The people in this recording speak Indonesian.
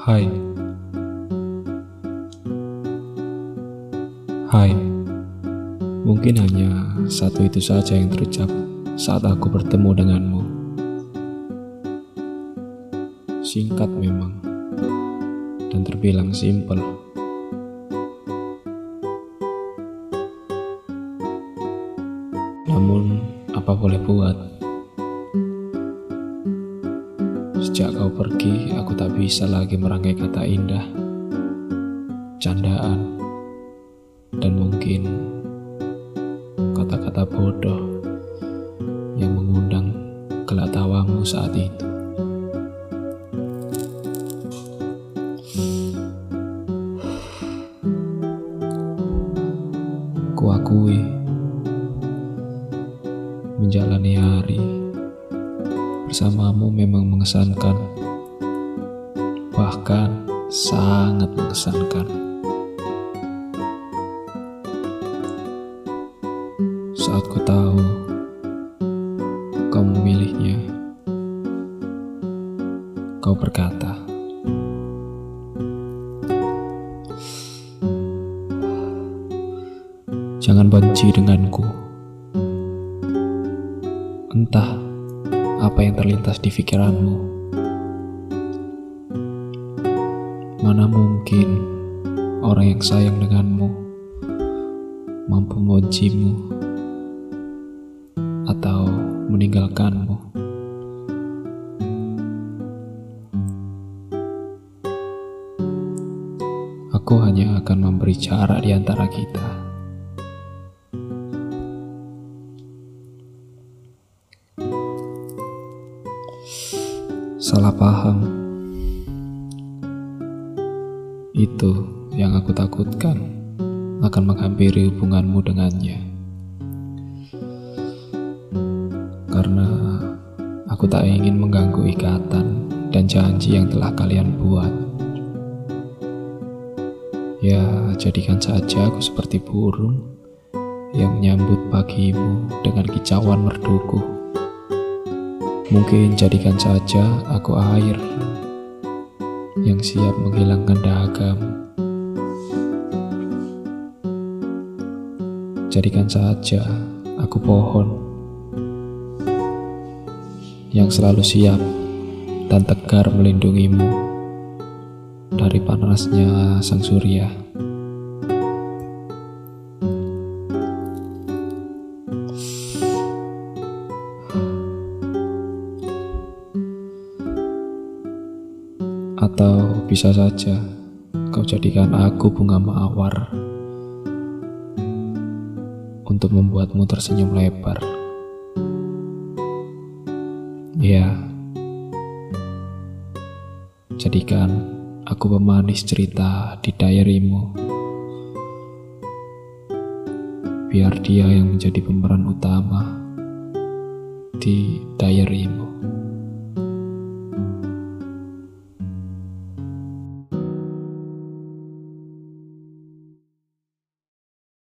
Hai, hai, mungkin hanya satu itu saja yang terucap saat aku bertemu denganmu. Singkat memang, dan terbilang simpel. Namun, apa boleh buat? Sejak kau pergi, aku tak bisa lagi merangkai kata indah, candaan, dan mungkin kata-kata bodoh yang mengundang gelak tawamu saat itu. Kuakui, menjalani hari bersamamu memang mengesankan, bahkan sangat mengesankan. Saat ku tahu kau memilihnya, kau berkata, "Jangan benci denganku." Entah apa yang terlintas di pikiranmu. Mana mungkin orang yang sayang denganmu mampu membencimu atau meninggalkanmu. Aku hanya akan memberi jarak di antara kita. Salah paham, itu yang aku takutkan akan menghampiri hubunganmu dengannya. Karena aku tak ingin mengganggu ikatan dan janji yang telah kalian buat. Ya, jadikan saja aku seperti burung yang menyambut pagimu dengan kicauan merduku. Mungkin jadikan saja aku air yang siap menghilangkan dahagamu. Jadikan saja aku pohon yang selalu siap dan tegar melindungimu dari panasnya sang surya. Atau bisa saja kau jadikan aku bunga mawar untuk membuatmu tersenyum lebar. Ya, jadikan aku pemanis cerita di diarymu, biar dia yang menjadi pemeran utama di diarymu.